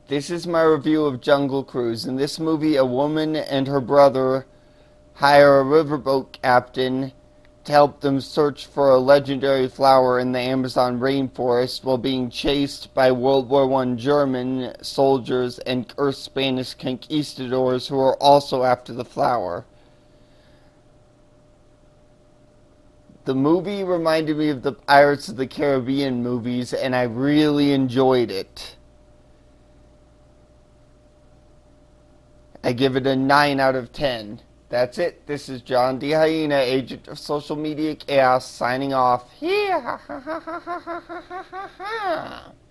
This is my review of Jungle Cruise. In this movie, a woman and her brother hire a riverboat captain to help them search for a legendary flower in the Amazon rainforest while being chased by World War I German soldiers and Spanish conquistadors who are also after the flower. The movie reminded me of the Pirates of the Caribbean movies, and I really enjoyed it. I give it a 9 out of 10. That's it. This is John D. Hyena, agent of social media chaos, signing off.